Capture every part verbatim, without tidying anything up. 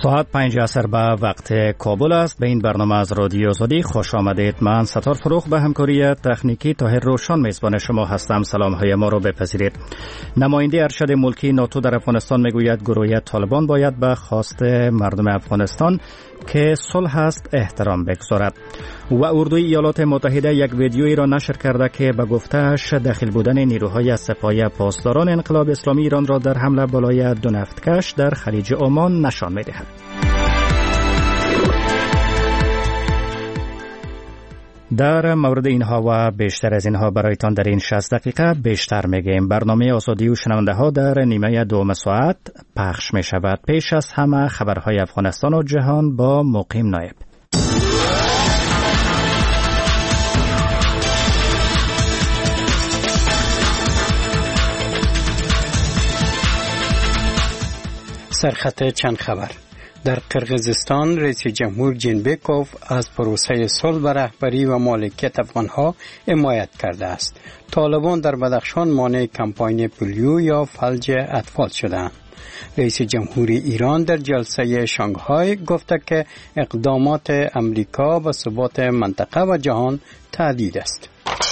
ساعت پنج عصر به وقت کابل است. به این برنامه از رادیو آزادی خوش آمدید. من ستار فروغ به همکاری تکنیکی طاهر روشن میزبان شما هستم. سلام های ما رو بپذیرید. نماینده ارشد ملکی ناتو در افغانستان میگوید گروه طالبان باید به خواست مردم افغانستان که صلح است احترام بگذارد. و اردوی ایالات متحده یک ویدیویی را نشر کرده که به گفته‌اش داخل بودن نیروهای سپاه پاسداران انقلاب اسلامی ایران را در حمله بالای دو نفتکش در خلیج عمان نشان می‌دهد. در مورد اینها و بیشتر از اینها برایتان در این شصت دقیقه بیشتر میگیم. برنامه آزادی و شنونده ها در نیمه دوم ساعت پخش می شود. پیش از همه خبرهای افغانستان و جهان با مقیم نایب. سرخط چند خبر. در قرقیزستان رئیس جمهور جینبکوف از پروسه صلح به رهبری و مالکیت افغانها حمایت کرده است. طالبان در بدخشان مانع کمپاین پولیو یا فلج اطفال شدند. رئیس جمهور ایران در جلسه شانگهای گفته که اقدامات امریکا به ثبات منطقه و جهان تهدید است.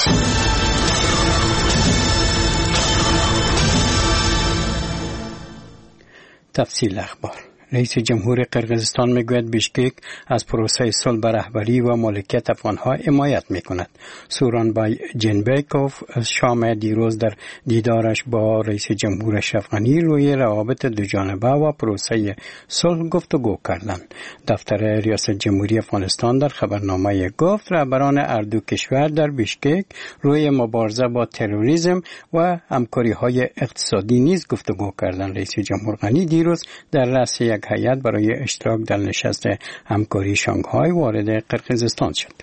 تفصیل اخبار. رئیس جمهور قرقیزستان میگوید بیشکک از پروسه صلح به رهبری و مالکیت افغانها حمایت میکند. سورانبای جینبکوف شام دیروز در دیدارش با رئیس جمهور اشرف غنی روی روابط دوجانبه و پروسه صلح گفتگو کردند. دفتر ریاست جمهوری افغانستان در خبرنامه گفت رهبران هر دو کشور در بیشکک روی مبارزه با تروریسم و همکاری‌های اقتصادی نیز گفتگو کردند. رئیس جمهور غنی دیروز در رأس یک هیئت برای اشتراک در نشست همکاری شانگهای وارد قرقیزستان شد.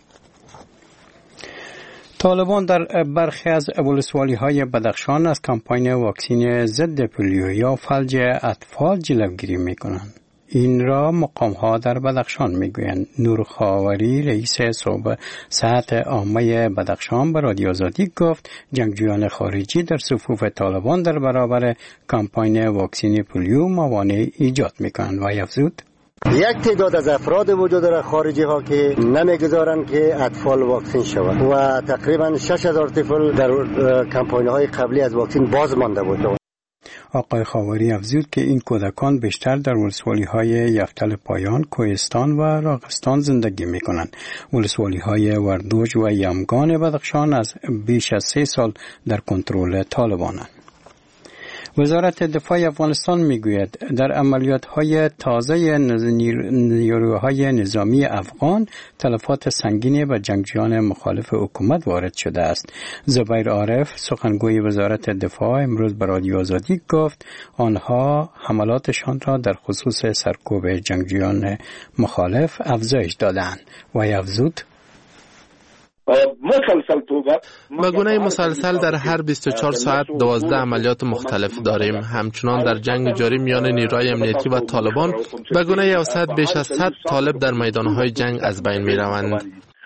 طالبان در برخی از ولسوالی‌های بدخشان از کمپاین واکسین ضد پولیو یا فلج اطفال جلوگیری می‌کنند. این را مقام‌ها در بدخشان میگویند. نور خاوری رئیس صحت عامه بدخشان به رادیو آزادی گفت جنگجویان خارجی در صفوف طالبان در برابر کمپاین واکسین پولیو موانع ایجاد میکنند و افزود یک تعداد از افراد وجود داره خارجی ها که نمیگذارند که اطفال واکسین شوند و تقریبا شش هزار طفل در کمپاین های قبلی از واکسین باز مانده بود. آقای خاوری افزود که این کودکان بیشتر در ولسوالی‌های یفتل پایان، کوهستان و راغستان زندگی می‌کنند. ولسوالی‌های وردوج و یمگان بدخشان از بیش از سه سال در کنترل طالبانند. وزارت دفاع افغانستان میگوید در عملیات‌های تازه نیروهای نظامی افغان تلفات سنگینی به جنگجویان مخالف حکومت وارد شده است. زبیر عارف سخنگوی وزارت دفاع امروز به رادیو آزادی گفت آنها حملاتشان را در خصوص سرکوب جنگجویان مخالف افزایش دادند و افزود به گونه مسلسل در هر بیست و چهار ساعت دوازده عملیات مختلف داریم. همچنان در جنگ جاری میان نیروهای امنیتی و طالبان به گونه اوسط بیش از صد طالب در میدانهای جنگ از بین می روند.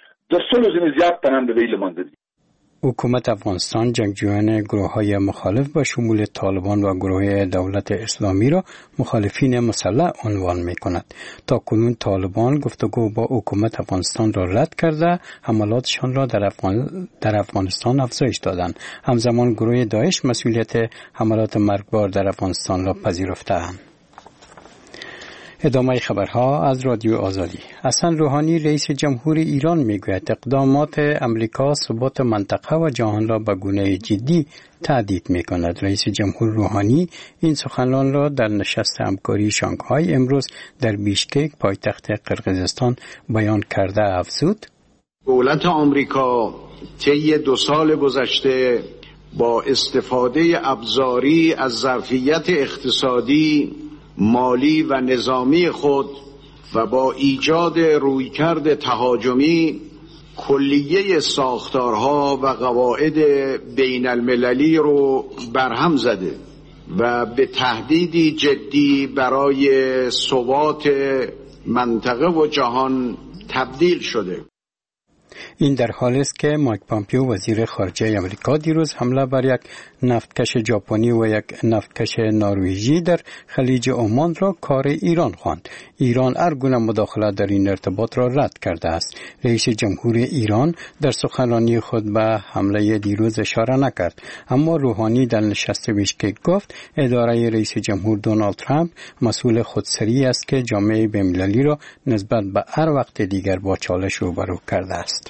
حکومت افغانستان جنگجویان گروه‌های مخالف با شمول طالبان و گروه دولت اسلامی را مخالفین مسلح عنوان می‌کند. تا کنون طالبان گفتگو با حکومت افغانستان را رد کرده حملاتشان را در, افغان... در افغانستان افزایش دادند. همزمان گروه داعش مسئولیت حملات مرگبار در افغانستان را پذیرفته‌اند. ادامه خبرها از رادیو آزادی. حسن روحانی رئیس جمهور ایران میگوید اقدامات امریکا ثبات منطقه و جهان را به گونه جدی تهدید میکند. رئیس جمهور روحانی این سخنان را در نشست همکاری شانگهای امروز در بیشکک پایتخت قرقیزستان بیان کرده افزود دولت آمریکا طی دو سال گذشته با استفاده ابزاری از ظرفیت اقتصادی مالی و نظامی خود و با ایجاد رویکرد تهاجمی کلیه ساختارها و قواعد بین المللی رو برهم زده و به تهدیدی جدی برای ثبات منطقه و جهان تبدیل شده. این در حالی است که مایک پامپیو وزیر خارجه آمریکا دیروز حمله بر یک نفتکش ژاپنی و یک نفتکش نروژی در خلیج عمان را کار ایران خواند. ایران هر گونه مداخله در این ارتباط را رد کرده است. رئیس جمهور ایران در سخنرانی خود به حمله دیروز اشاره نکرد، اما روحانی در نشست بیشکک گفت اداره رئیس جمهور دونالد ترامپ مسئول خودسری است که جامعه بین‌المللی را نسبت به هر وقت دیگر با چالش روبرو کرده است.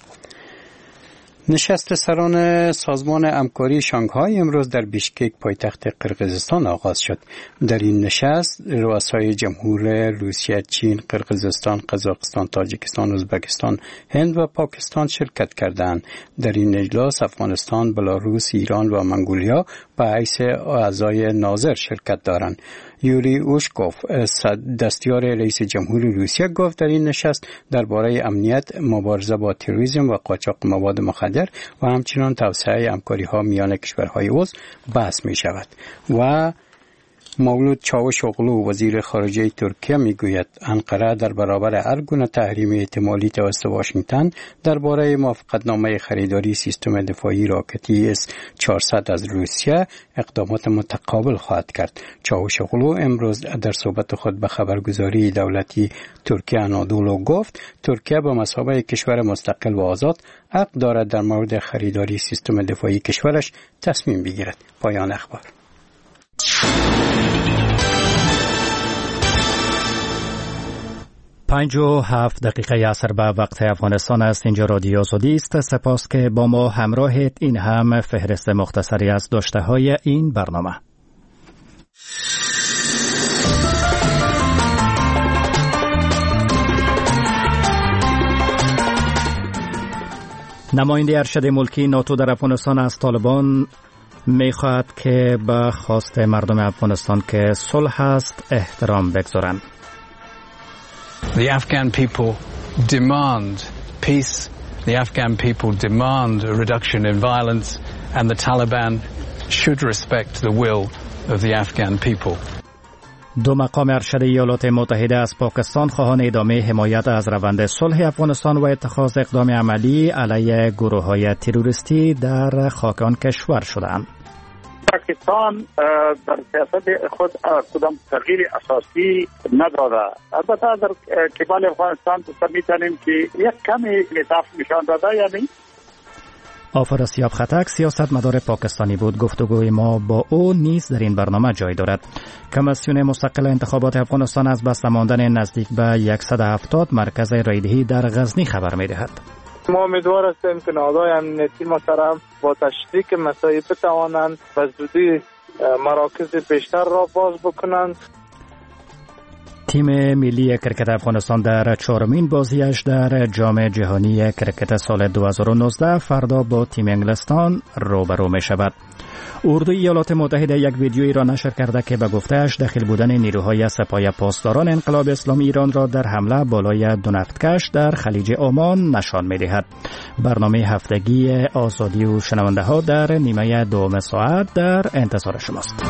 نشست سران سازمان همکاری شانگهای امروز در بیشکک پایتخت قرقیزستان آغاز شد. در این نشست رؤسای جمهور روسیه، چین، قرقیزستان، قزاقستان، تاجیکستان، ازبکستان، هند و پاکستان شرکت کردند. در این اجلاس افغانستان، بلاروس، ایران و منگولیا به حیث اعضای ناظر شرکت دارند. یوری اوشکوف دستیار رئیس جمهور روسیه گفت در این نشست درباره امنیت، مبارزه با تروریسم و قاچاق مواد مخدر و همچنین توسعه همکاری‌ها میان کشورهای عضو بحث می شود. و مولود چاوشوغلو وزیر خارجه ترکیه میگوید انقره در برابر هر گونه تحریم احتمالی توسط واشنگتن درباره موافقتنامه خریداری سیستم دفاعی راکتی اس چهارصد از روسیه اقدامات متقابل خواهد کرد. چاوشوغلو امروز در صحبت خود به خبرگزاری دولتی ترکیه آنادولو گفت ترکیه به مثابه کشور مستقل و آزاد حق دارد در مورد خریداری سیستم دفاعی کشورش تصمیم بگیرد. پایان اخبار. پنج و هفت دقیقه عصر به وقت افغانستان است. اینجا رادیو آزادی است. سپاس که با ما همراهید. این هم فهرست مختصری از داشته های این برنامه. نماینده ارشد ملکی ناتو در افغانستان از طالبان میخواهد که به خواست مردم افغانستان که صلح است احترام بگذارند. The Afghan people demand peace. The Afghan people demand a reduction in violence, and the Taliban should respect the will of the Afghan people. دو مقام ارشد ایالات متحده از پاکستان خواهان ادامه حمایت از روند صلح افغانستان و اتخاذ اقدام عملی علیه گروه‌های تروریستی در خاک آن کشور شدند. پاکستان در سیاست خود کدام تغییر اساسی نداده. البته در قبال افغانستان می‌تونیم که یک کمی انعطاف نشان داده. یعنی آفراسیاب خطک سیاستمدار پاکستانی بود. گفتگوی ما با او نیز در این برنامه جای دارد. کمیسیون مستقل انتخابات افغانستان از بسته ماندن نزدیک به صد و هفتاد مرکز رایدهی در غزنی خبر می‌دهد. ما امیدوار هستیم که نهادهای امنیتی محترم با تشریک مسائل بتوانند و زودی مراکز بیشتر را باز بکنند. تیم ملی کرکت افغانستان در چهارمین بازیش در جام جهانی کرکت سال دو هزار و نوزده فردا با تیم انگلستان روبرو می شود. اردوی ایالات متحده یک ویدیویی را نشر کرده که به گفته‌اش دخیل بودن نیروهای سپاه پاسداران انقلاب اسلامی ایران را در حمله بالای دو نفتکش در خلیج عمان نشان می‌دهد. برنامه هفتگی آزادی و شنونده ها در نیمه دوم ساعت در انتظار شماست.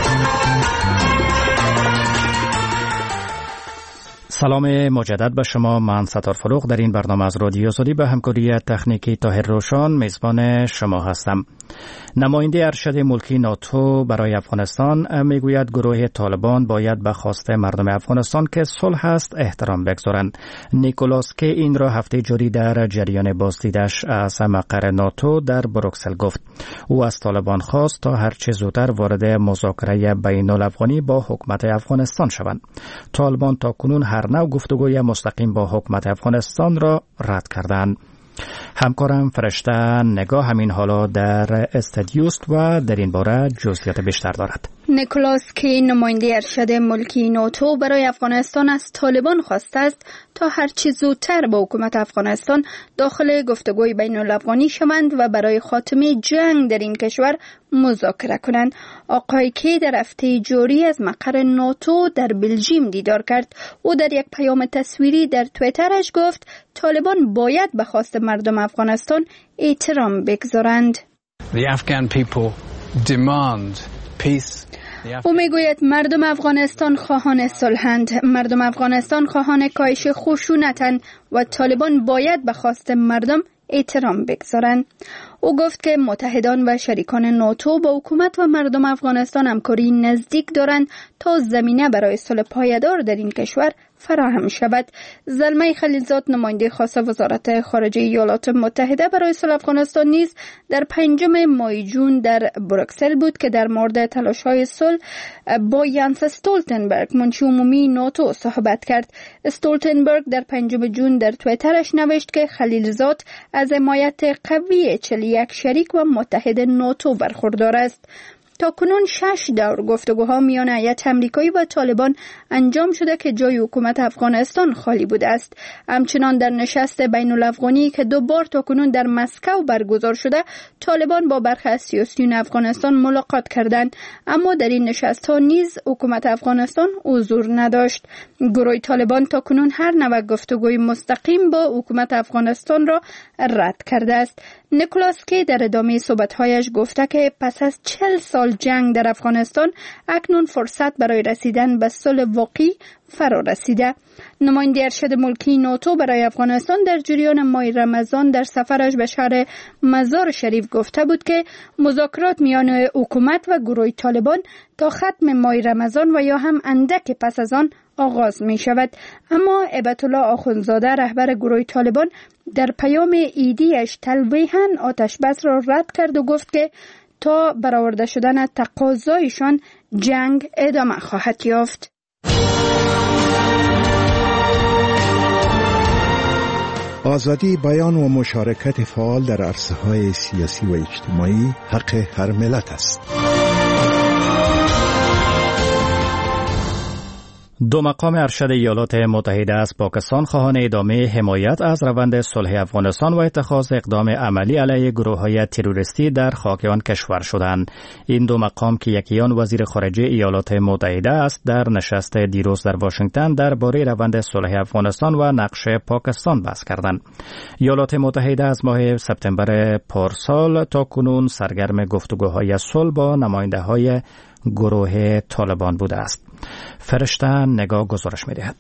سلام مجدد به شما. من ستار فروغ در این برنامه از رادیو آزادی به همکاری تکنیکی طاهر روشن میزبان شما هستم. نماینده ارشد ملکی ناتو برای افغانستان میگوید گروه طالبان باید به خواست مردم افغانستان که صلح است احترام بگذارند. نیکولاس که این را هفته جاری در جریان بازدیدش از مقر ناتو در بروکسل گفت. او از طالبان خواست تا هر چه زودتر وارد مذاکره بین الافغانی با حکومت افغانستان شوند. طالبان تا کنون هر نوع گفتگوی مستقیم با حکومت افغانستان را رد کردند. همکارم فرشته نگاه همین حالا در استادیوست و در این باره جزئیات بیشتر دارد. نیکولاس کی نماینده ارشد ملکی ناتو برای افغانستان از طالبان خواسته است تا هرچه زودتر با حکومت افغانستان داخل گفتگوی بین الافغانی شوند و برای خاتمه جنگ در این کشور مذاکره کنند. آقای کی در هفته جاری از مقر ناتو در بلژیم دیدار کرد. او در یک پیام تصویری در توییترش گفت طالبان باید به خواست مردم افغانستان احترام بگذارند. The Afghan people demand peace. او میگوید مردم افغانستان خواهان صلحند، مردم افغانستان خواهان کاهش خشونتند و طالبان باید به خواست مردم احترام بگذارند. او گفت که متحدان و شریکان ناتو با حکومت و مردم افغانستان همکاری نزدیک دارند تا زمینه برای صلح پایدار در این کشور فراهم شود. زلمه خلیلزاد نماینده خاص وزارت خارجه ایالات متحده برای صلح افغانستان نیز در پنجم ماه جون در بروکسل بود که در مورد تلاش‌های صلح با یانس استولتنبرگ منشی عمومی ناتو صحبت کرد. استولتنبرگ در پنجم جون در توییترش نوشت که خلیلزاد از حمایت قوی چهل و یک شریک و متحد ناتو برخوردار است. تا کنون شش دور گفتگوها میان هیئت آمریکایی و طالبان انجام شده که جای حکومت افغانستان خالی بوده است. همچنان در نشست بین الافغانی که دو بار تا کنون در مسکو برگزار شده، طالبان با برخی از سیاسیون افغانستان ملاقات کردند، اما در این نشست ها نیز حکومت افغانستان حضور نداشت. گروه طالبان تا کنون هر نوع گفتگوی مستقیم با حکومت افغانستان را رد کرده است. نیکولاس کی در ادامه صحبت‌هایش گفته که پس از چهل سال جنگ در افغانستان اکنون فرصت برای رسیدن به صلح واقعی فرا رسیده. نماینده ارشد ملکی ناتو برای افغانستان در جریان ماه رمضان در سفرش به شهر مزار شریف گفته بود که مذاکرات میان حکومت و گروه طالبان تا ختم ماه رمضان و یا هم اندک پس از آن آغاز می شود. اما هیبت الله آخوندزاده رهبر گروه طالبان در پیام ایدیش تلویحاً آتش بس را رد کرد و گفت که تا برآورده شدن تقاضایشان جنگ ادامه خواهد یافت. آزادی بیان و مشارکت فعال در عرصه‌های سیاسی و اجتماعی حق هر ملت است. دو مقام ارشد ایالات متحده از پاکستان خواهان ادامه حمایت از روند صلح افغانستان و اتخاذ اقدام عملی علیه گروه‌های تروریستی در خاک آن کشور شدند. این دو مقام که یکی آن وزیر خارجه ایالات متحده است در نشست دیروز در واشنگتن درباره روند صلح افغانستان و نقش پاکستان بحث کردند. ایالات متحده از ماه سپتامبر پارسال تا کنون سرگرم گفتگوهای صلح با نماینده‌های گروه طالبان بوده است. فرشته نگاه گزارش می‌دهد.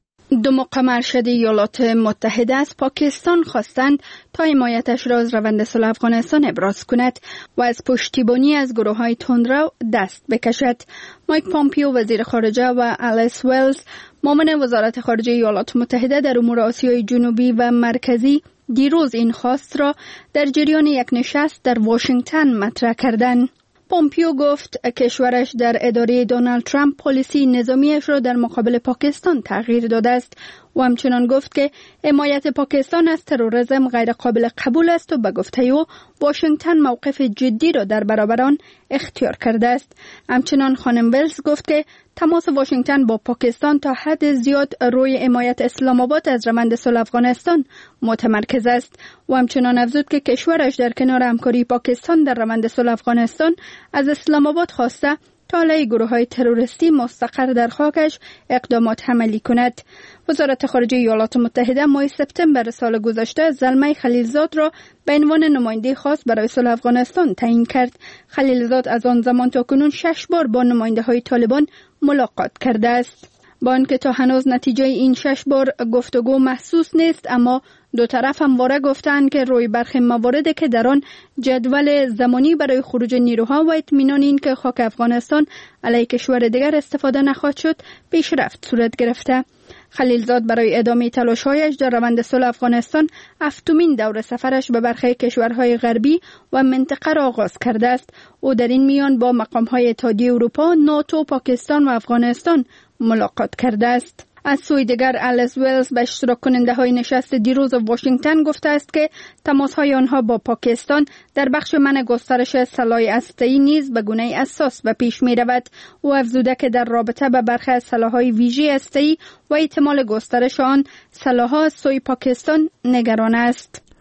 دو مقام ارشد ایالات متحده از پاکستان خواستند تا حمایتش را از روند صلح افغانستان ابراز کند و از پشتیبانی از گروه‌های تندرو دست بکشد. مایک پامپیو وزیر خارجه و الیس ویلز معاون وزارت خارجه ایالات متحده در امور آسیای جنوبی و مرکزی دیروز این خواست را در جریان یک نشست در واشنگتن مطرح کردند. پومپیو گفت کشورش در اداره دونالد ترامپ پالیسی نظامیش را در مقابل پاکستان تغییر داده است و همچنان گفت که حمایت پاکستان از تروریسم غیر قابل قبول است و به گفته او واشنگتن موقف جدی را در برابر آن اختیار کرده است. همچنان خانم ویلز گفت که تماس واشنگتن با پاکستان تا حد زیاد روی حمایت اسلام آباد از روند صلح افغانستان متمرکز است و همچنان افزود که کشورش در کنار همکاری پاکستان در روند صلح افغانستان از اسلام آباد خواسته تا علیه گروه‌های تروریستی مستقر در خاکش اقدامات عملی کند. وزارت خارجه ایالات متحده ماه سپتامبر سال گذشته زلمه خلیلزاد را به عنوان نماینده خاص برای صلح افغانستان تعیین کرد. خلیلزاد از آن زمان تا کنون شش بار با نماینده‌های طالبان ملاقات کرده است. با آنکه تا هنوز نتیجه این شش بار گفتگو محسوس نیست، اما دو طرف همواره گفتند که روی برخی مواردی که در آن جدول زمانی برای خروج نیروها و اطمینان این که خاک افغانستان علیه کشور دیگر استفاده نخواهد شد پیشرفت صورت گرفته. خلیلزاد برای ادامه تلاش‌هایش در روند صلح افغانستان هفتمین دور سفرش به برخی کشورهای غربی و منطقه را آغاز کرده است. او در این میان با مقام‌های اتحادیه اروپا، ناتو، پاکستان و افغانستان ملاقات کرده است. از سوی دیگر الیس ویلز به اشتراک کننده های نشست دیروز واشنگتن گفته است که تماس های آنها با پاکستان در بخش منع گسترش سلاح هسته‌ای نیز به گونه اساس به پیش می رود. او افزوده که در رابطه با برخی از سلاح‌های ویژه هسته‌ای و احتمال گسترش آن سلاح‌ها از سوی پاکستان نگران است.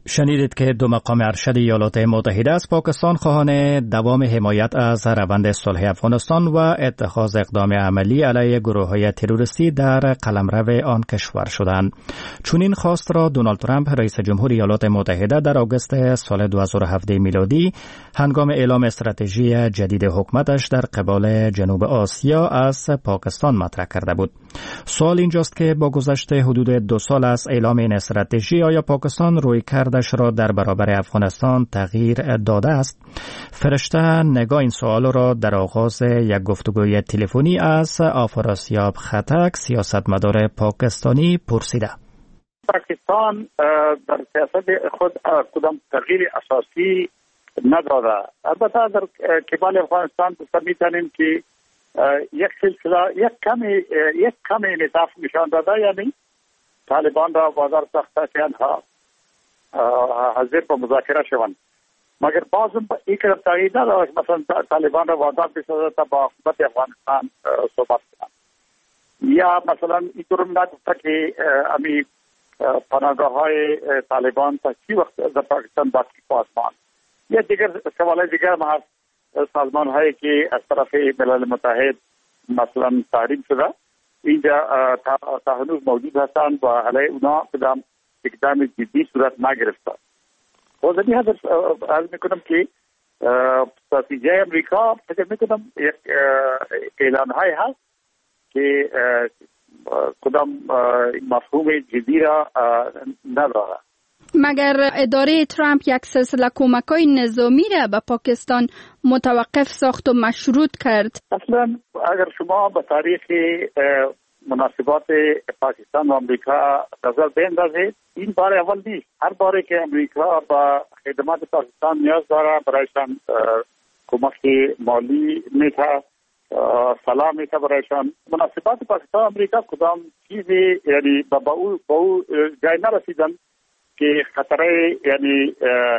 شنیدید که دو مقام ارشد ایالات متحده از پاکستان خواهان دوام حمایت از روند صلح افغانستان و اتخاذ اقدام عملی علیه گروه‌های تروریستی در قلمرو آن کشور شدند. چون این خواست را دونالد ترامپ رئیس جمهور ایالات متحده در آگوست سال دو هزار و هفده میلادی هنگام اعلام استراتژی جدید حکومتش در قبال جنوب آسیا از پاکستان مطرح کرده بود. سوال اینجاست که با گذشت حدود دو سال از اعلام این استراتژی آیا پاکستان رویکردش را در برابر افغانستان تغییر داده است؟ فرشته نگاه این سوال را در آغاز یک گفتگوی تلفنی از آفراسیاب خطک سیاستمدار پاکستانی پرسیده. پاکستان در سیاست خود کدام تغییر اساسی نداده. البته در قبال افغانستان می‌توانیم که یک سلسله یک کمی یک کمی انعطاف نشان داده، یعنی طالبان را بازار ساخته که آنها حاضر به مذاکره شوند، مگر باز این طرف تغییر نداشت. مثلا طالبان را وادار بسازه تا با حکومت افغانستان صحبت کنند، یا مثلا اینطور نگفته که امی پناهگاه های طالبان تا چی وقت در پاکستان باقی پاسمان، یا دیگر سوال دیگر هم هست. سازمان هایی که از طرف ملل متحد مثلا تحریم شده اینجا تا هنوز موجود هستند و علیه اونا کدام اقدام جدی صورت نگرفته. و زمین هدف عرض میکنم که استراتژی امریکا فکر میکنم یک اعلان های هست که کدام مفهوم جدی را نداره. مگر اداره ترامپ یک سلسله کمک‌های نظامی را به پاکستان متوقف ساخت و مشروط کرد؟ اصلا اگر شما به تاریخ مناسبات پاکستان و امریکا نظر بیندازید، این بار اول نیست. هر باره که امریکا با خدمات پاکستان نیاز داره برایشان کمک مالی میده، سلام میده برایشان. مناسبات پاکستان و امریکا کدام چیزی یعنی با او با او جای نرسیدن که خطره یعنی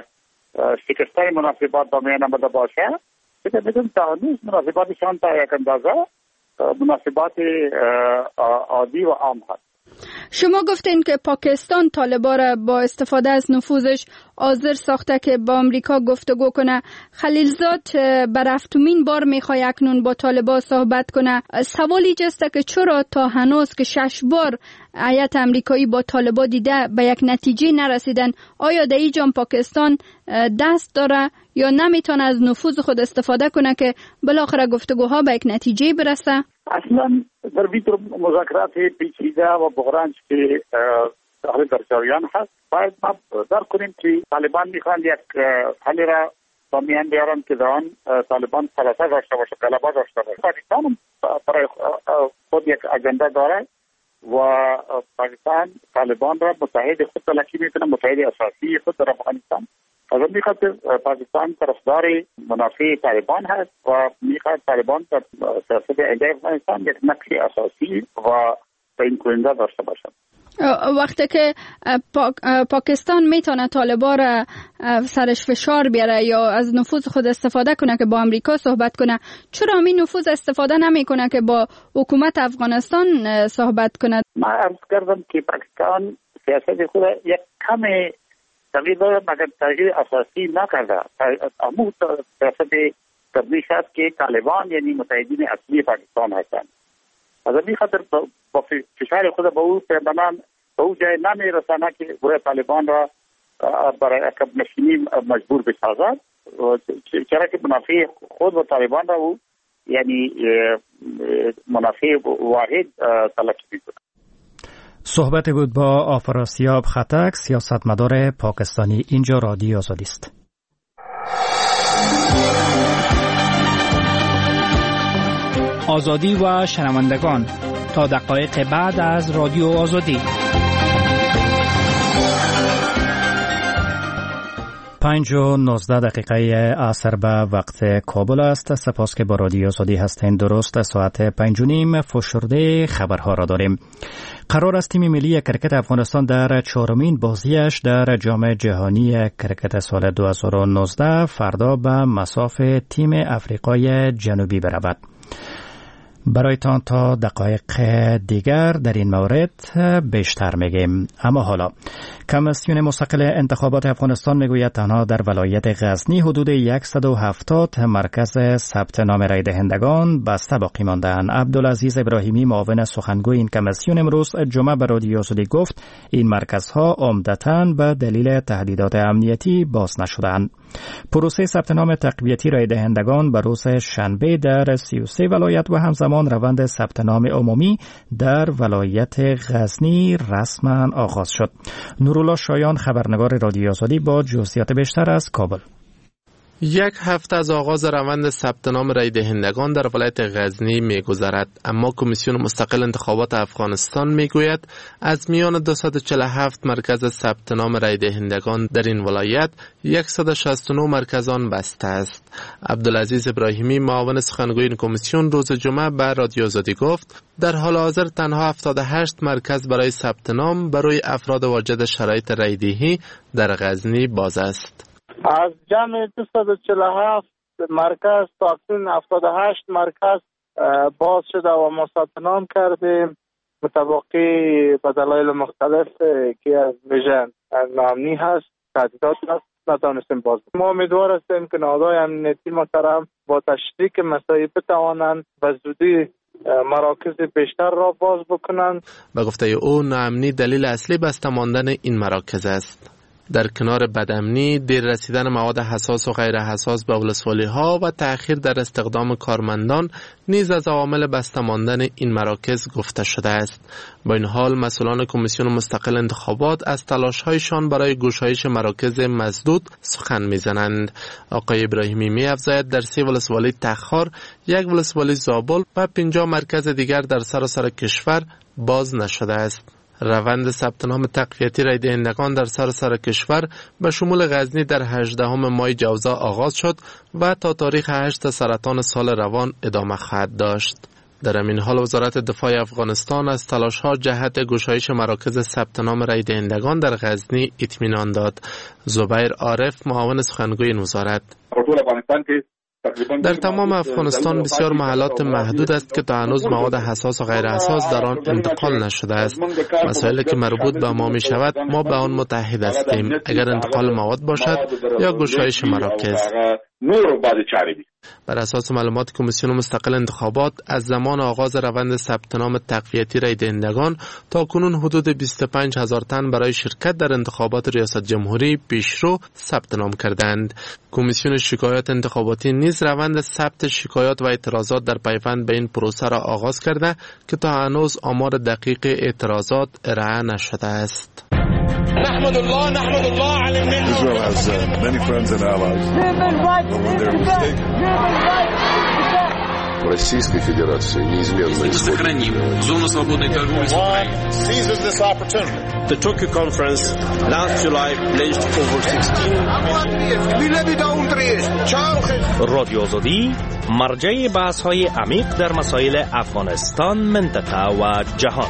شکستن مناسبات با میان آمده باشه. فکر می‌کنم تا هنوز مناسباتشان تا یک اندازه مناسبات عادی و عام هست. شما گفتین که پاکستان طالبان را با استفاده از نفوذش حاضر ساخته که با امریکا گفتگو کنه. خلیلزاد بر هفتمین بار میخواد اکنون با طالبان صحبت کنه. سوالی جسته که چرا تا هنوز که شش بار هیئت امریکایی با طالبان دیده به یک نتیجه نرسیدن؟ آیا در اینجا پاکستان دست داره یا نمیتونه از نفوذ خود استفاده کنه که بالاخره گفتگوها به یک نتیجه برسه؟ اصلا در بیتر مذاکرات پیچیده و بحران که حال در جریان هست، باید ما در کنیم که طالبان میخوان یک حل را با میان بیارن که در آن طالبان سلطه داشته باشه، غلبه داشته باشه. پاکستان برای خود یک اجنده داره و پاکستان طالبان را متحد خود تلقی میکنه، متحد اساسی خود در افغانستان. از این میخواد پاکستان طرفدار منافع طالبان هست و میخواد طالبان در سیاست علیه افغانستان یک نقش اساسی و تعیین کننده داشته باشد. وقتی که پاک، پاکستان میتونه طالبان را سرش فشار بیاره یا از نفوذ خود استفاده کنه که با امریکا صحبت کنه، چرا همین نفوذ استفاده نمیکنه که با حکومت افغانستان صحبت کنه؟ ما عرض کردم که پاکستان سیاست خود یک کم تغییر داره مگر تغییر اساسی نکرده. امو سیاست تبدیل شد که طالبان یعنی متحدین اصلی پاکستان هستند. از این خاطر با فشار خود با او پیمانان به او جای نمی رسانه که گروه طالبان را برای عقب نشینی مجبور بسازد، چرا که منافع خود و طالبان را او یعنی منافع واحد تلقی می‌کند. صحبت بود با آفراسیاب خطک سیاستمدار پاکستانی. اینجا رادیو آزادی است. آزادی و شنوندگان تا دقایق بعد از رادیو آزادی. پنج و نوزده دقیقه عصر به وقت کابل است. سپاس که با رادیو آزادی هستین. درست ساعت پنج و نیم فشرده خبرها را داریم. قرار است تیم ملی کرکت افغانستان در چهارمین بازیش در جام جهانی کرکت سال دو هزار و نوزده فردا به مصاف تیم افریقای جنوبی برود. برایتان تا دقایق دیگر در این مورد بیشتر میگیم. اما حالا کمیسیون مستقل انتخابات افغانستان میگوید تنها در ولایت غزنی حدود صد و هفتاد مرکز ثبت نام رای دهندگان بسته باقی مانده‌اند. عبدالعزیز ابراهیمی معاون سخنگوی این کمیسیون امروز جمعه به رادیو آزادی گفت این مرکزها عمدتاً به دلیل تهدیدات امنیتی باز نشده‌اند. پروسه ثبت نام تقویتی رای دهندگان به روز شنبه در سی و سه ولایت و همزمان روند ثبت نام عمومی در ولایت غزنی رسما آغاز شد. نورالله شایان خبرنگار رادیو آزادی با جزئیات بیشتر از کابل. یک هفته از آغاز روند ثبت نام رای دهندگان در ولایت غزنی می‌گذرد، اما کمیسیون مستقل انتخابات افغانستان میگوید از میان دویست و چهل و هفت مرکز ثبت نام رای دهندگان در این ولایت صد و شصت و نه مرکز آن بسته است. عبدالعزیز ابراهیمی معاون سخنگوی این کمیسیون روز جمعه به رادیو آزادی گفت در حال حاضر تنها هفتاد و هشت مرکز برای ثبت نام برای افراد واجد شرایط رای دهی در غزنی باز است. از جمع دویست و چهل و هفت مرکز تا اکنون هفتاد و هشت مرکز باز شده و ما ثبت نام کردیم. متوقع به دلایل مختلف که از ویژن ناامنی هست، تهدیدات هست، نتوانستیم باز بکنیم. ما امیدوار هستیم که نهادهای امنیتی محترم با تشریک مسائل بتوانند به زودی مراکز بیشتر را باز بکنند. به گفته او ناامنی دلیل اصلی بسته ماندن این مراکز است. در کنار بدامنی، دیر رسیدن مواد حساس و غیر حساس به ولسوالی ها و تأخیر در استخدام کارمندان نیز از عوامل بسته ماندن این مراکز گفته شده است. با این حال مسئولان کمیسیون مستقل انتخابات از تلاش‌هایشان برای گشایش مراکز مسدود سخن می‌زنند. آقای ابراهیمی می‌افزاید در سه ولسوالی تخار، یک ولسوالی زابل و پنجاه مرکز دیگر در سراسر کشور باز نشده است. روند ثبت نام تقویتی رای دهندگان در سراسر کشور به شمول غزنی در هجدهم ماه جوزا آغاز شد و تا تاریخ هشت سرطان سال روان ادامه خواهد داشت. در این حال وزارت دفاع افغانستان از تلاش‌ها جهت گشایش مراکز ثبت نام رای دهندگان در غزنی اطمینان داد. زبیر عارف معاون سخنگوی این وزارت: در تمام افغانستان بسیار محلات محدود است که تا هنوز مواد حساس و غیر حساس در آن انتقال نشده است. مسائلی که مربوط به ما می شود ما به آن متحد هستیم، اگر انتقال مواد باشد یا گشایش مراکز. بر اساس معلومات کمیسیون مستقل انتخابات از زمان آغاز روند ثبت نام تقویتی رای دهندگان تا کنون حدود بیست و پنج هزار تن برای شرکت در انتخابات ریاست جمهوری پیشرو ثبت نام کردند. کمیسیون شکایات انتخاباتی نیز روند ثبت شکایات و اعتراضات در پیوند به این پروسه را آغاز کرده که تا هنوز آمار دقیق اعتراضات ارائه نشده است. نحمد الله نحمد الله على النعمة. Israel has uh, many friends and allies. When they're mistaken. Российской Федерации неизменно исходит. Сохраним зону свободной торговли с Украиной. Seizes this opportunity. The Tokyo conference last July pledged over sixteen رادیو آزادی مرجع بحث‌های عمیق در مسائل افغانستان، منطقه و جهان.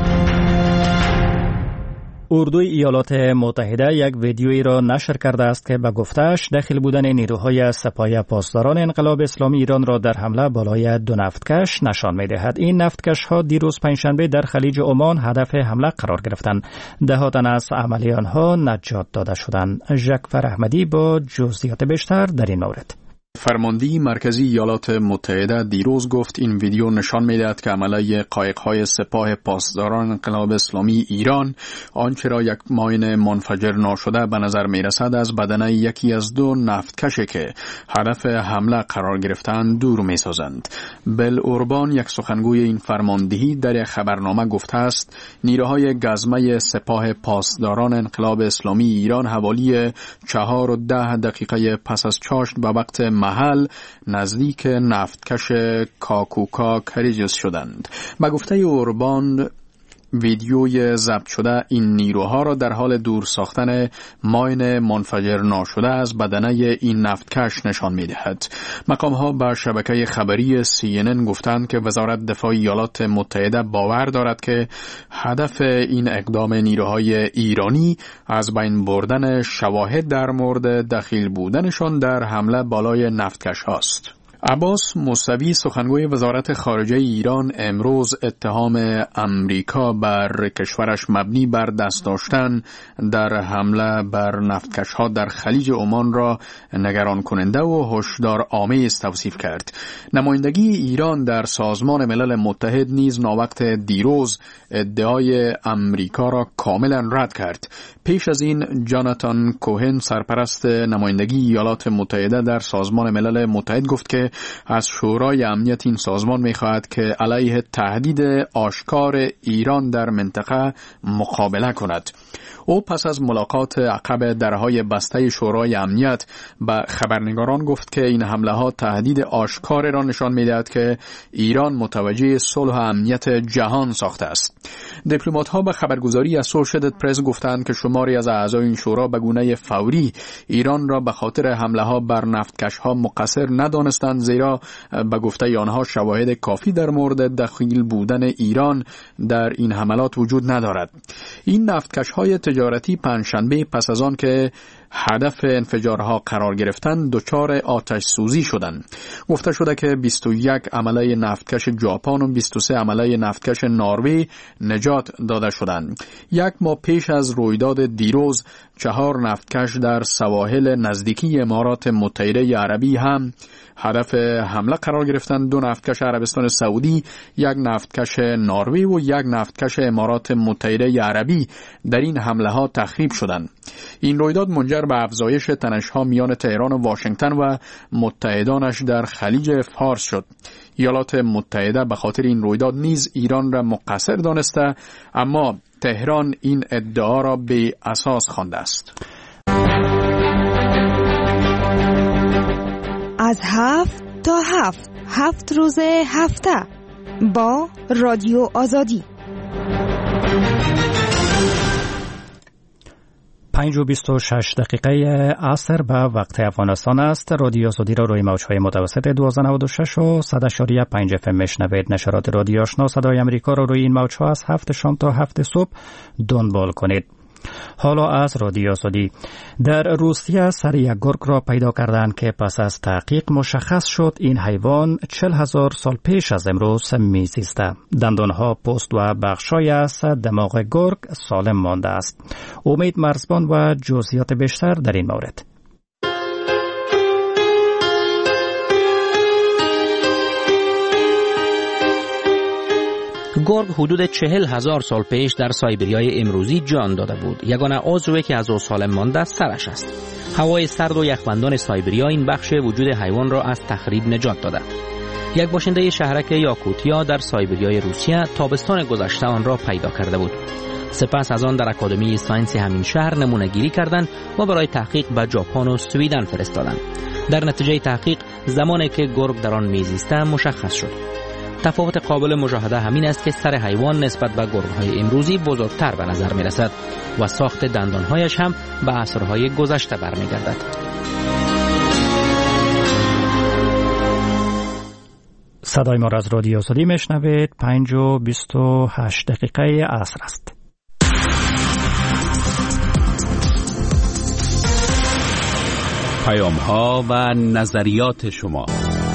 اردوی ایالات متحده یک ویدیویی را نشر کرده است که به گفته‌اش داخل بودن نیروهای سپاه پاسداران انقلاب اسلامی ایران را در حمله بالای دو نفتکش نشان می‌دهد. این نفتکش‌ها دیروز پنجشنبه در خلیج عمان هدف حمله قرار گرفتند. ده تن از عملی آنها نجات داده شدند. ژکفر احمدی با جزئیات بیشتر در این مورد. فرماندهی مرکزی ایالات متحده دیروز گفت این ویدیو نشان می‌دهد که عمله قایق‌های سپاه پاسداران انقلاب اسلامی ایران آنچه را یک ماین منفجر ناشده به نظر می‌رسد از بدنه یکی از دو نفتکشی که هدف حمله قرار گرفتند دور می‌سازند. بل اوربان، یک سخنگوی این فرماندهی، در یک خبرنامه گفته است نیروهای گزمه سپاه پاسداران انقلاب اسلامی ایران حوالی چهار و ده دقیقه پس از چاشت به وقت محل نزدیک نفتکش کاکوکا کریجس شدند. به گفته اوربان ویدیوی ضبط شده این نیروها را در حال دور ساختن ماین منفجر ناشده از بدنه این نفتکش نشان می‌دهد. مقام‌ها به شبکه خبری سی ان ان گفتند که وزارت دفاع ایالات متحده باور دارد که هدف این اقدام نیروهای ایرانی از بین بردن شواهد در مورد دخیل بودنشان در حمله بالای نفتکش هاست. عباس موسوی سخنگوی وزارت خارجه ایران امروز اتهام امریکا بر کشورش مبنی بر دست داشتن در حمله بر نفتکش‌ها در خلیج عمان را نگران کننده و هشدار آمیز توصیف کرد. نمایندگی ایران در سازمان ملل متحد نیز ناوقت دیروز ادعای امریکا را کاملا رد کرد. پیش از این جاناتان کوهن سرپرست نمایندگی ایالات متحده در سازمان ملل متحد گفت که از شورای امنیت این سازمان می‌خواهد که علیه تهدید آشکار ایران در منطقه مقابله کند. او پس از ملاقات عقب درهای بسته شورای امنیت به خبرنگاران گفت که این حمله ها تهدید آشکار را نشان می‌دهد که ایران متوجه صلح و امنیت جهان ساخته است. دیپلمات‌ها به خبرگزاری اسوشییتد پرس گفتند که شماری از اعضای این شورا به گونه فوری ایران را به خاطر حمله ها بر نفتکش‌ها مقصر ندانستند، زیرا به گفته آنها شواهد کافی در مورد دخیل بودن ایران در این حملات وجود ندارد. این نفتکش‌های تجارتی پنجشنبه پس از آن که هدف انفجارها قرار گرفتن دچار آتش سوزی شدند. گفته شده که بیست و یک عمله نفتکش ژاپن و بیست و سه عمله نفتکش نروژ نجات داده شدند. یک ماه پیش از رویداد دیروز چهار نفتکش در سواحل نزدیکی امارات متحده عربی هم هدف حمله قرار گرفتند. دو نفتکش عربستان سعودی، یک نفتکش نروژ و یک نفتکش امارات متحده عربی در این حمله ها تخریب شدند. این رویداد منجر به افزایش تنش‌ها میان تهران و واشنگتن و متحدانش در خلیج فارس شد. ایالات متحده به خاطر این رویداد نیز ایران را مقصر دانسته، اما تهران این ادعا را به اساس خوانده است. از هفت تا هفت هفت روز هفته با رادیو آزادی. پنج و بیست و شش دقیقه عصر به وقت افغانستان است. رادیو آزادی را روی موجهای متوسط دوازده نود و شش و صد اشاریه پنج اف ام میشنوید. نشرات رادیو آشنا صدای امریکا را روی این موجها از هفت شام تا هفت صبح دنبال کنید. حالا از رادیو آزادی. در روسیه سر یک گرگ را پیدا کردند که پس از تحقیق مشخص شد این حیوان چهل هزار سال پیش از امروز میزیسته. دندانها، پوست و بخشای از دماغ گرگ سالم مانده است. امید مرزبان و جزئیات بیشتر در این مورد. گرگ حدود چهل هزار سال پیش در سایبریای امروزی جان داده بود. یگانه عضوی که از او سالم مانده سرش است. هوای سرد و یخبندان سایبریا این بخش وجود حیوان را از تخریب نجات داده. یک باشنده شهرک یاکوتیا در سایبریای روسیه تابستان گذشته آن را پیدا کرده بود. سپس از آن در اکادمی ساینس همین شهر نمونه گیری کردند و برای تحقیق به ژاپن و سویدن فرستادند. در نتیجه تحقیق زمانی که گرگ در آن میزیسته مشخص شد. تفاوت قابل مشاهده همین است که سر حیوان نسبت به گرگ‌های امروزی بزرگتر به نظر می رسد و ساخت دندانهایش هم به عصرهای گذشته برمیگردد. صدای ما را از رادیو آزادی میشنوید. پنج و بیست و هشت دقیقه عصر است. پیام ها و نظریات شما.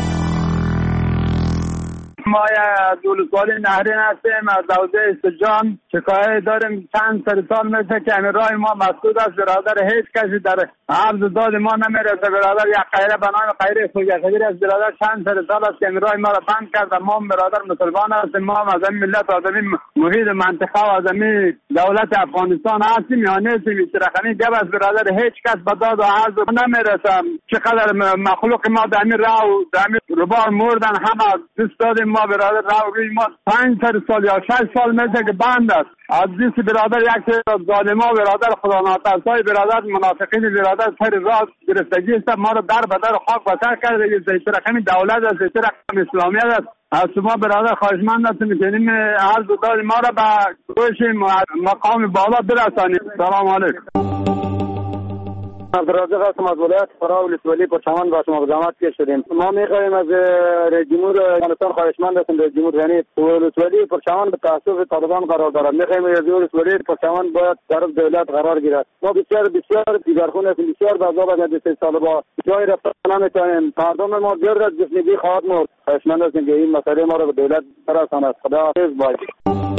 ما از ولسوالی نهرین هستیم، از حوزه استجان شکایت داریم. چند سر سال مثل که همین راه ما مسدود است. برادر هیچ کسی در عرض داد ما نمیرسه. برادر یک قیره به نام قیره خوجخدیر است. برادر چند سر سال است که همین راه ما را بند کرد. ما برادر مسلمان هستیم. ما از این ملت و از این محیط منطقه و از این دولت افغانستان هستیم یا نیستیم. رقمی گپ است. برادر هیچ کس به داد و عرض نمیرسه. چقدر مخلوق ما در همین راه و در همین ربار مردن، همه دوست دادیم. ما برادر راه روی ما پنج سال یا شش سال مثل که بند است. از دیسی برادر یک سر ظالما برادر خدا ناترسای برادر منافقین برادر سر راه گرفتگی است. ما رو در بدر خاک بسر کرده. یه سیطر رقمی دولت است، سیطر رقم اسلامیت است. از شما برادر خواهشمند هستیم میتونیم عرض داد ما رو به روش مقام بالا برسانیم. سلام علیکم. عبدالرزاق هستم از ولایت فرا ولسوالی پرچمن با شما زحمت کش شدیم. ما می‌خواهیم از رئیس جمهور افغانستان خواهشمند هستیم رئیس جمهور یعنی ولسوالی پرچمن به تعصب طالبان قرار دارد. می‌خواهیم رئیس ولسوالی پرچمن باید در دولت قرار گیرد. ما بسیار بسیار دیگرگون هستیم، بسیار عذاب از دست طالبان جای رفتن نمی‌توانیم. مردم ما زیاد از جسمگی خواهد مرد. خواهشمند هستیم که این مسئله ما را به دولت برساند. خدا حافظ باشید.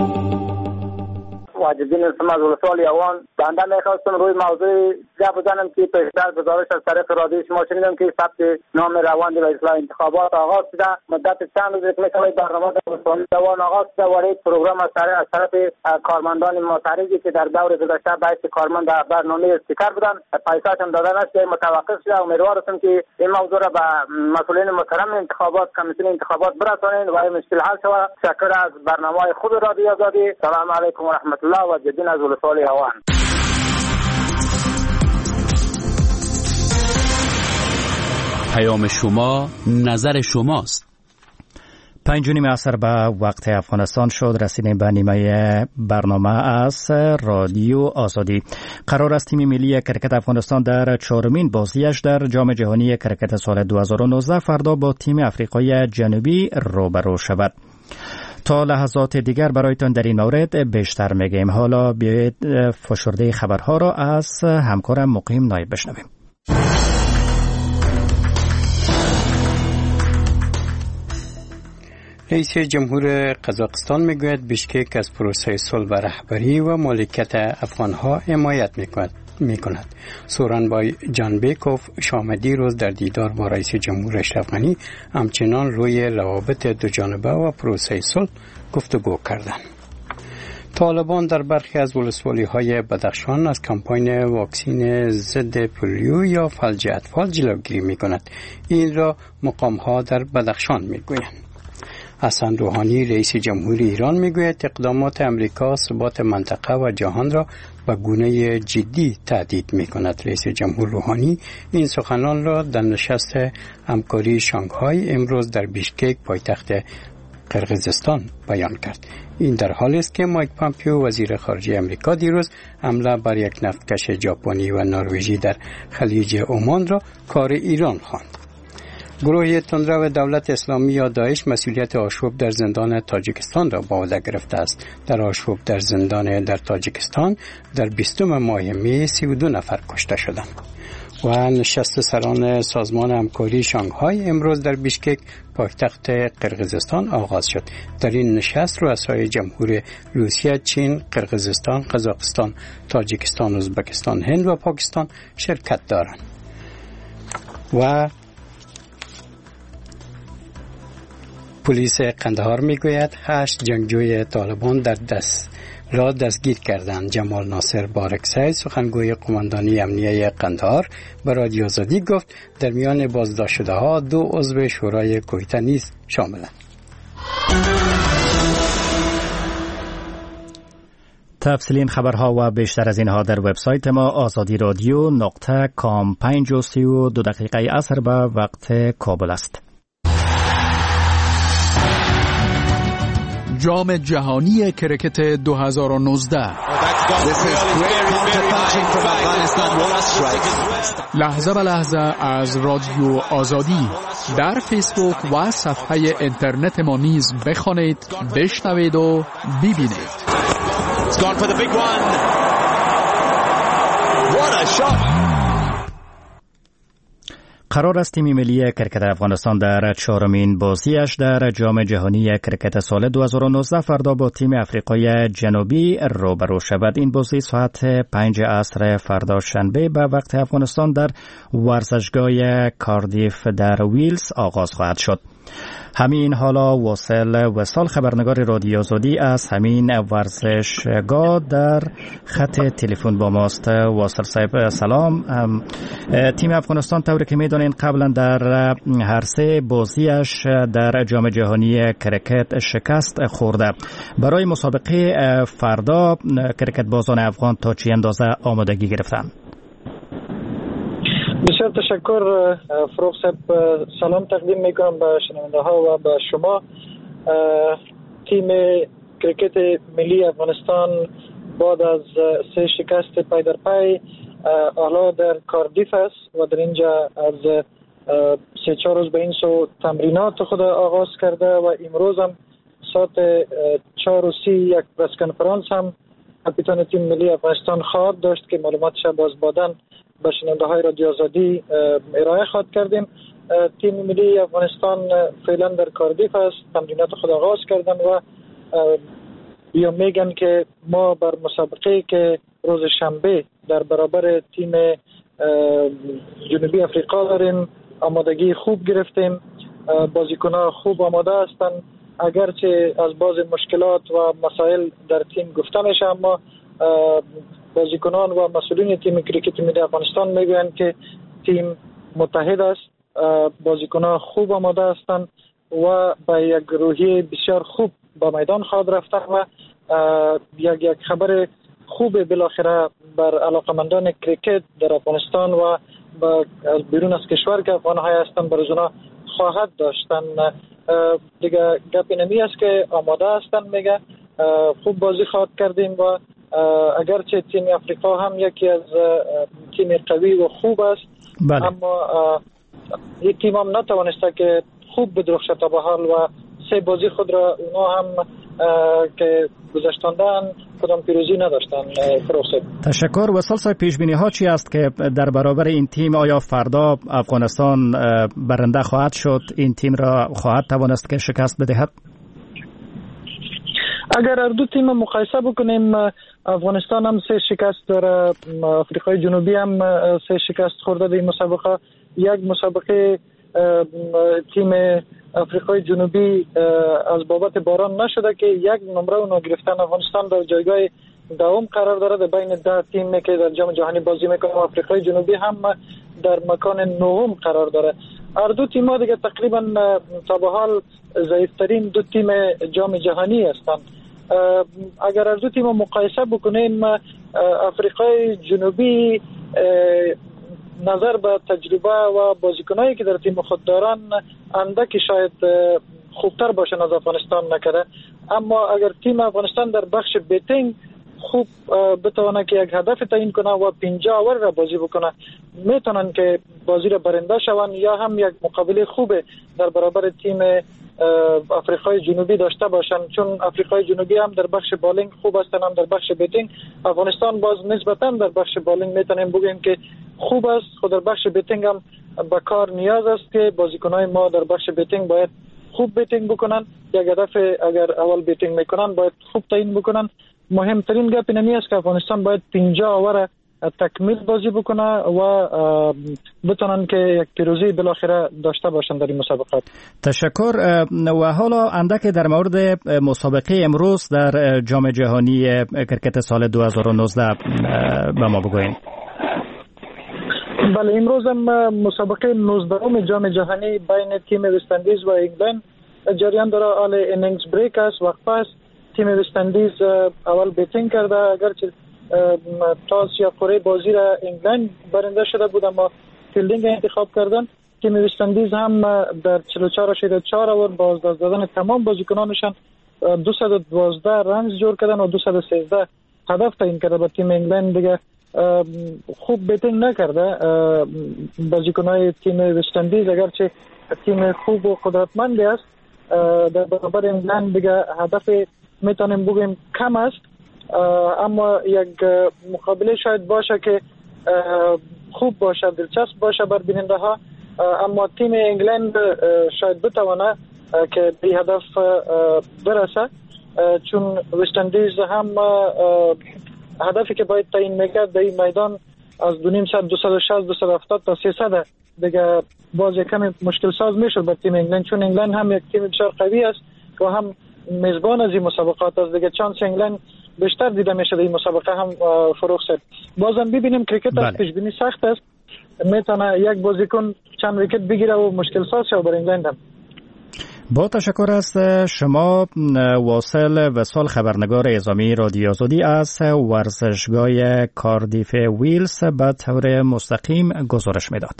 واجدین اسم از ولسوالی اوان بنده میخواستم روی موضوع گپ بزنم که پیشتر گزارش از طریق رادیو شما شنیدم که ثبت نام روند و اصلاح انتخابات آغاز شده. مدت چند روز که میشه برنامه ولسوالی اوان آغاز شده و این پروگرام از طرف از طرف کارمندان معترضی که در دور گذشته باعث کارمند در برنامه استیکر بودن پیسه‌اش هم داده نشده متوقف شده. امیدوار هستم که این موضوع را به مسئولین محترم انتخابات کمیسیون انتخابات برسانید و این مشکل حل شود. تشکر از برنامه خود رادیو آزادی. سلام علیکم و رحمت الله و جدین از ولسوالی اوان. پیام شما نظر شماست. پنج و نیم عصر به وقت افغانستان شد. رسیدیم به نیمه برنامه از رادیو آزادی. قرار است تیم ملی کرکت افغانستان در چهارمین بازیش در جام جهانی کرکت سال دو هزار و نوزده فردا با تیم افریقای جنوبی روبرو شود. تا لحظات دیگر برایتان در این مورد بیشتر میگیم. حالا بیایید فشرده خبرها را از همکارم مقیم نایب بشنویم. رئیس جمهور قزاقستان میگوید بیشکک از پروسه صلح و رهبری و مالکیت افغانها حمایت میکند. میکند. سورانبای جانبیکوف شامدی روز در دیدار با رئیس جمهور اشرف غنی همچنان روی روابط دو جانبه و پروسه صلح گفتگو کردند. طالبان در برخی از ولسوالی‌های بدخشان از کمپاین واکسین ضد پولیو یا فلج اطفال جلوگیری میکند. این را مقام‌ها در بدخشان میگویند. حسن روحانی رئیس جمهوری ایران میگوید اقدامات امریکا ثبات منطقه و جهان را به گونه جدی تهدید میکند. رئیس جمهور روحانی این سخنان را در نشست همکاری شانگهای امروز در بیشکک پایتخت قرقیزستان بیان کرد. این در حالی است که مایک پامپیو وزیر خارجه امریکا دیروز حمله بر یک نفتکش ژاپنی و نروژی در خلیج عمان را کار ایران خواند. گروه تندرو دولت اسلامی یا داعش مسئولیت آشوب در زندان تاجیکستان را به عهده گرفته است. در آشوب در زندان در تاجیکستان در بیستم ماه می سی و دو نفر کشته شدند. و نشست سران سازمان همکاری شانگهای امروز در بیشکک پایتخت قرقیزستان آغاز شد. در این نشست رؤسای جمهور روسیه، چین، قرقیزستان، قزاقستان، تاجیکستان، ازبکستان، هند و پاکستان شرکت دارند. و پلیس قندهار میگوید هشت جنگجوی طالبان در دست را دستگیر کردند. جمال ناصر بارکزی سخنگوی قماندانی امنیه قندهار به رادیو آزادی گفت در میان بازداشت شده ها دو عضو شورای کویته نیز شاملند. تفصیل این خبرها و بیشتر از اینها در وبسایت ما آزادی رادیو نقطه کام. پنج و سی و دو دقیقه عصر به وقت کابل است. جام جهانی کرکت دو هزار و نوزده لحظه به لحظه از رادیو آزادی در فیسبوک و صفحه اینترنت ما نیز بخوانید، بشنوید و ببینید. قرار است تیم ملی کرکت افغانستان در چهارمین بازیش در جام جهانی کرکت سال دو هزار و نوزده فردا با تیم افریقای جنوبی روبرو شود. این بازی ساعت پنج عصر فردا شنبه به وقت افغانستان در ورزشگاه کاردیف در ویلز آغاز خواهد شد. همین حالا واصل وصال خبرنگار رادیو آزادی از همین ورزشگاه در خط تلفن با ماست. واصل صاحب سلام. تیم افغانستان طوری که میدونین قبلا در هر سه بازیش در جام جهانی کرکت شکست خورده. برای مسابقه فردا کرکت بازان افغان تا چه اندازه آمادگی گرفتن؟ بسیار تشکر فروغ صاحب. سلام تقدیم میکنم به شنونده ها و به شما. تیم کرکت ملی افغانستان بعد از سه شکست پای در پای حالا در کاردیف است و در اینجا از سه چهار روز به این سو تمرینات خود آغاز کرده و امروز هم ساعت چهار و سی یک پرس کنفرانس هم کاپیتان تیم ملی افغانستان خواهد داشت که معلوماتش باز بعداً به شنونده های رادیو آزادی ارائه خواهد کردیم. تیم ملی افغانستان فعلا در کاردیف است، تمرینات خود آغاز کردن و بیا میگن که ما بر مسابقه که روز شنبه در برابر تیم جنوبی افریقا داریم آمادگی خوب گرفتیم، بازیکن‌ها خوب آماده هستند. اگرچه از بعض مشکلات و مسائل در تیم گفته میشه، اما بازیکنان و مسئولین تیم کریکت ملی افغانستان میگویند که تیم متحد است، بازیکنان خوب آماده هستند و با یک روحیه بسیار خوب با میدان خواهد رفتن و یک یک خبر خوب بالاخره بر علاقمندان کریکت در افغانستان و با از بیرون از کشور که افغان‌های هستند بر اونا خواهد داشتن. دیگه گپی نمی است که آماده هستن، میگه خوب بازی خواهد کردیم و اگرچه تیم افریقا هم یکی از تیم قوی و خوب است، بله. اما یک تیم هم نتوانسته که خوب بدرخشه تا به حال و سه بازی خود را اونا هم که گذشتاندن کدام پیروزی نداشتن. فروخت تشکر. و سال پیش بینی ها چی است که در برابر این تیم آیا فردا افغانستان برنده خواهد شد، این تیم را خواهد توانست که شکست بدهد؟ اگر هر دو تیم مقایسه بکنیم، افغانستان هم سه شکست داره، آفریقای جنوبی هم سه شکست خورده در این مسابقه. یک مسابقه تیم آفریقای جنوبی از بابت باران نشده که یک نمره اونو گرفتن. افغانستان در جایگاه دوم قرار داره در بین ده تیمی که در جام جهانی بازی میکنه. آفریقای جنوبی هم در مکان نهم قرار داره. هر دو تیم‌ها دیگه تقریبا تا به حال ضعیف‌ترین دو تیم جام جهانی هستند. اگر هر دو تیم مقایسه بکنیم، آفریقای جنوبی نظر به تجربه و بازیکنایی که در تیم خود دارن اندکی شاید خوبتر باشن از افغانستان نکرده، اما اگر تیم افغانستان در بخش بیتینگ خوب بتونه که یک هدف تعیین کنه و پنجاه اوور را بازی بکنه، میتونن که بازی را برنده شون یا هم یک مقابله خوب در برابر تیم آفریقای جنوبی داشته باشن، چون آفریقای جنوبی هم در بخش بالینگ خوب هستن هم در بخش بیتینگ. افغانستان باز نسبتا در بخش بالینگ میتونیم بگیم که خوب است، خود در بخش بیتینگ هم به کار نیاز است که بازیکنای ما در بخش بیتینگ باید خوب بیتینگ بکنن. یک هدف اگر اول بیتینگ میکنن باید خوب تعیین بکنن. مهمترین گپ اینمی است که افغانستان باید پنجاه اوور تکمیل بازی بکنه و بتونن که یک پیروزی بالاخره داشته باشن در این مسابقات. تشکر. و حالا اندک در مورد مسابقه امروز در جام جهانی کرکت سال دو هزار و نوزده به ما بگوین. بله، امروز هم مسابقه نوزدهم جام جهانی بین تیم وست اندیز و انگلند جریان داره. حال اینینگز بریک است، وقفه است. تیم وست اندیز اول بیتینگ کرده، اگرچه تاس یا کره بازی را انگلند برنده شده بود اما فیلدینگ انتخاب کردن. تیم وست اندیز هم در چهل و چهار اشاریه چهار اوور با از دست دادن تمام بازیکنانشان دویست و دوازده رنز جور کردن و دویست و سیزده هدف تعیین کرده. با تیم انگلند دیگه خوب بیتینگ نکرده بازیکنای تیم وست اندیز، اگرچه تیم خوب و قدرتمندی است در برابر انگلند دیگه هدف میتونیم بگیم کم است، اما یک مقابله شاید باشه که خوب باشه، دلچسب باشه بر بیننده ها. اما تیم انگلند شاید بتونه که به هدف برسه، چون وست اندیز هم هدفی که باید تعیین میکرد در این میدان از دو نیم صد، دویست و شصت، دویست و هفتاد تا سیصد دیگه باز کمی مشکل ساز میشد بر تیم انگلند، چون انگلند هم یک تیم بسیار قوی است و هم میزبان از این مسابقات است. دیگه چانس انگلند بیشتر دیده میشه در این مسابقه هم فروخ شد. بازم ببینیم کرکت از پیش بینی سخت است، میتونه یک بازیکن چند ویکت بگیره و مشکل ساز شه بر انگلند هم. با تشکر است شما. واصل وصال خبرنگار اعزامی رادیو آزادی از ورزشگاه کاردیف ویلز به طور مستقیم گزارش میداد.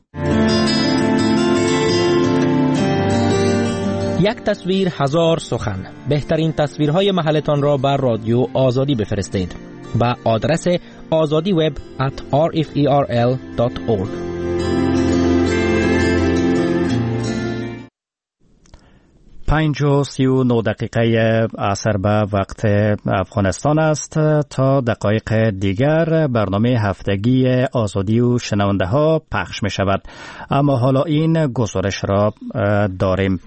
یک تصویر هزار سخن. بهترین تصویرهای محلتان را بر رادیو آزادی بفرستید. به آدرس azadi web at r f e r l dot org. پنج و سی و نه دقیقه عصر به وقت افغانستان است. تا دقایق دیگر برنامه هفتگی آزادی و شنونده ها پخش می شود، اما حالا این گزارش را داریم.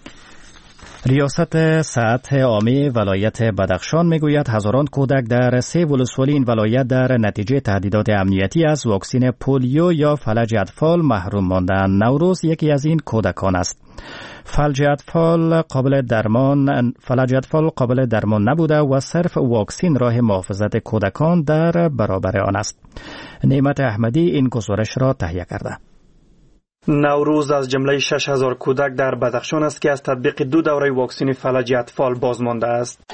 ریاست صحت عامه ولایت بدخشان میگوید هزاران کودک در سه ولسوالی این ولایت در نتیجه تهدیدات امنیتی از واکسن پولیو یا فلج اطفال محروم ماندند. نوروز یکی از این کودکان است. فلج اطفال قابل درمان فلج اطفال قابل درمان نبوده و صرف واکسن راه محافظت کودکان در برابر آن است. نعمت احمدی این گزارش را تهیه کرده. نوروز از جمله شش هزار کودک در بدخشان است که از تطبیق دو دوره واکسن فلج اطفال باز مانده است.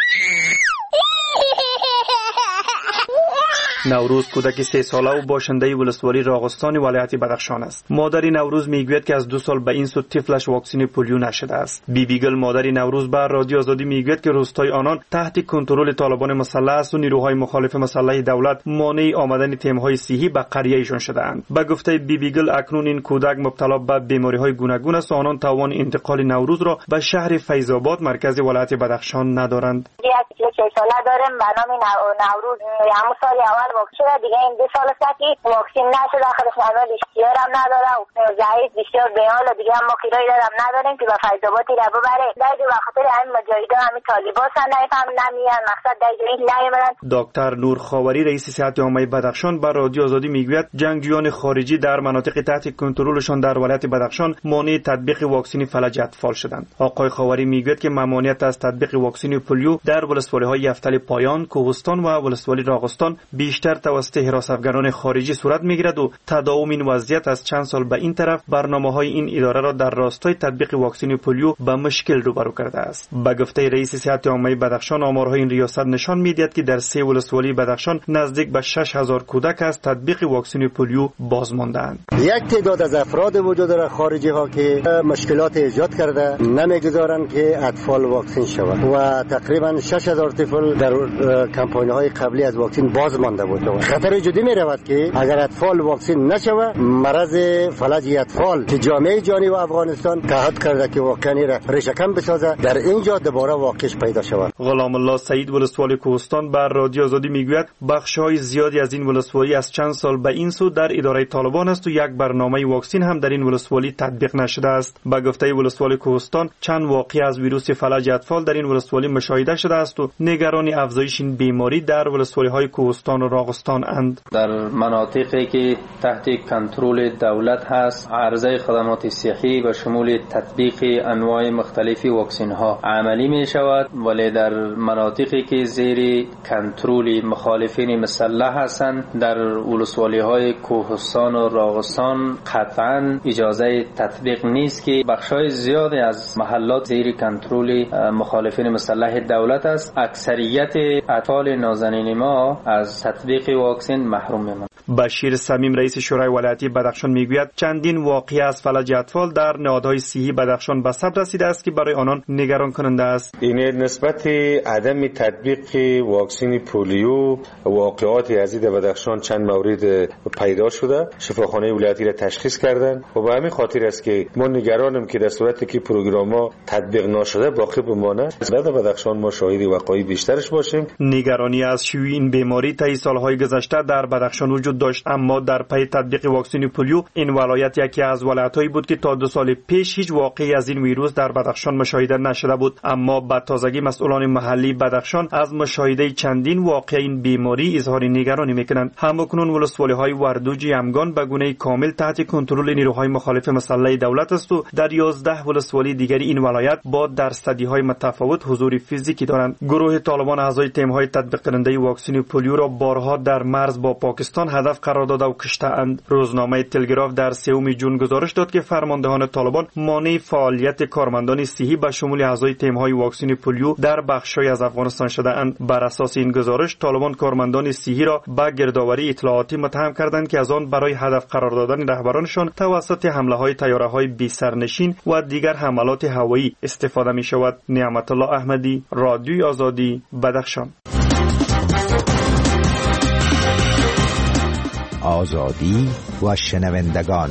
نوروز کودک سه ساله و باشنده ولسوالی راغستان ولایت بدخشان است. مادر نوروز میگوید که از دو سال به این سو طفلش واکسن پولیو نشده است. بیبیگل مادر نوروز بر رادیو آزادی میگوید که روستای آنان تحت کنترل طالبان مسلح است و نیروهای مخالف مسلح دولت مانع آمدن تیم‌های صحی به قریه‌شان شده‌اند. به گفته بیبیگل اکنون این کودک مبتلا به بیماری‌های گوناگون است و آنان توان انتقال نوروز را به شهر فیض‌آباد مرکز ولایت بدخشان ندارند. یک ساله داریم به نام نوروز. همون سال اول واکسن دیگه این دو سال است که واکسن نشده، آخرش نمیاد اشتیار هم نداره و ضعیف بسیار بیحال و دیگه هم ما کرایه دارم نداریم که به فیض‌آبادی را ببره. دیگه به خاطر همین مجاهدان همین طالبان سن نفهم نمیان مقصد دیگه این نیومدن. دکتر نور خاوری رئیس صحت عامه بدخشان بر رادیو آزادی میگوید جنگجویان خارجی در مناطق تحت کنترلشان در ولایت بدخشان مانع تطبیق واکسن فلج اطفال شدند. آقای خاوری میگوید که ممانعت از تطبیق واکسن پولیو در ولسوالی‌های یفتل پایان، کوهستان و ولسوالی راغستان بیشتر توسط حراس افغانان خارجی صورت میگیرد و تداوم این وضعیت از چند سال به این طرف برنامه‌های این اداره را در راستای تطبیق واکسن پولیو به مشکل روبرو کرده است. به گفته رئیس صحت عامه بدخشان آمارهای این ریاست نشان میدهد که در سه ولسوالی بدخشان نزدیک به شش هزار کودک از تطبیق واکسن پولیو باز مانده‌اند. یک تعداد از افراد وجود دارد خارجی ها که مشکلات ایجاد کرده نمیگذارند که اطفال واکسن شوند و تقریبا شش هزار طفل در کمپاین های قبلی از واکسن باز مانده بود. خطر جدی می رود که اگر اطفال واکسن نشود مرض فلج اطفال که جامعه جهانی و افغانستان تعهد کرده که واقعا را ریشه‌کن بسازه در اینجا دوباره واقعش پیدا شود. غلام الله سعید ولسوالی کوهستان بر رادیو آزادی میگوید بخش‌های زیادی از این ولسوالی از چند سال به این سو در اداره طالبان است و یک برنامه واکسن هم در این ولسوالی تطبیق نشده است. به گفته ولسوالی کوهستان چند واقعه از ویروس فلج اطفال در این ولسوالی مشاهده شده است و نگران افزایش این بیماری در ولسوالی‌های کوهستان و راغستان اند. در مناطقی که تحت کنترل دولت هست عرضه خدمات صحی و شمول تطبیق انواع مختلفی واکسن ها عملی می شود، ولی در مناطقی که زیر کنترل مخالفین مسلح هستند در ولسوالی های کوهستان و راغستان قطعا اجازه تطبیق نیست که بخشای زیادی از محلات زیر کنترل مخالفین مسلح دولت است. اکثریت اطفال نازنین ما از تطبیق واکسن محروم میمانند. بشیر صمیم رئیس شورای ولایتی بدخشان میگوید چندین واقعه از فلج اطفال در نهادهای صحی بدخشان به ثبت رسیده است که برای آنان نگران کننده است. این نسبت عدم تطبیق واکسن پولیو واقعات از بدخشان چند مورد پیدا شده، شفاخانه ولایتی را تشخیص کردند و به همین خاطر است که ما نگرانیم که در صورتی که پروگرام‌ها تطبیق نشده باقی بمانه. در بدخشان ما شاهد واقعی بیشترش باشیم. نگرانی از شیوع این بیماری طی سالهای گذشته در بدخشان وجود داشت، اما در پی تطبیق واکسن پولیو این ولایت یکی از ولایت‌هایی بود که تا دو سال پیش هیچ واقعی از این ویروس در بدخشان مشاهده نشده بود. اما با تازگی مسئولان محلی بدخشان از مشاهده چندین واقعه این بیماری اظهار نگرانی میکنند. همکنون ولسوالی‌های وردوج یمگان به گونه کامل تحت کنترل نیروهای مخالف مسلح دولت است و در یازده ولسوالی دیگری این ولایت با درصدی‌های متفاوت حضور فیزیکی دارند. گروه طالبان اعضای تیم‌های تطبیق کننده واکسن پولیو را بارها در مرز با پاکستان هدف قرار داده و کشته‌اند. روزنامه تلگراف در سوم ژوئن گزارش داد که فرماندهان طالبان مانع فعالیت کارمندان صحی به شمول اعضای تیم‌های واکسن پولیو در بخش‌های از افغانستان شده‌اند. بر اساس این گزارش طالبان کارمندان صحی را به گردآوری اطلاعاتی متهم کردند که از آن برای هدف قرار دادن رهبرانشان توسط حمله‌های طیاره‌های بی سرنشین و دیگر حملات هوایی استفاده می‌شود. نعمت الله احمدی، رادیوی آزادی، بدخشان. آزادی و شنوندگان.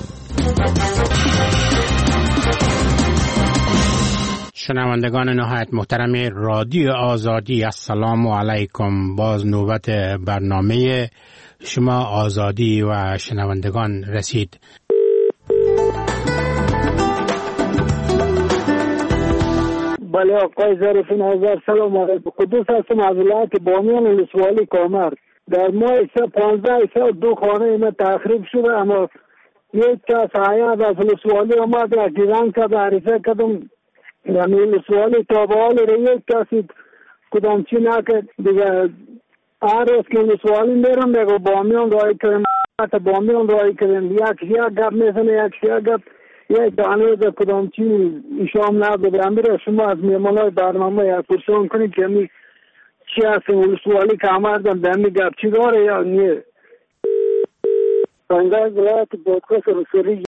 شنوندگان نهایت محترم رادیو آزادی، السلام علیکم. باز نوبت برنامه شما آزادی و شنوندگان رسید. بله آقای ظریفین هزار سلام علیکم. قدوس هستم از ولایت بامیان ولسوالی کامر. در ماه پانزده سال دو خانه اینا تخریب شده، اما یک کس حیات از ولسوالی آمد و گیران کرد، عریضه کردم در ولسوالی تا به حال یک کسی کدام چی نکرد دیگه. هر روز که ولسوالی میرم میگو بامیان رای کردیم، بامیان رای کردیم، یک شیعه گپ میزنه، یک شیعه گپ، یک دانه در کدام چی ایشام نداره. امیر شما از میمانای برنامه یک پرسان کنید که می چی هست ولسوالی که آمدن دمی گپ چی داره یا نیه. پنگاه ولایت بودکس رسولی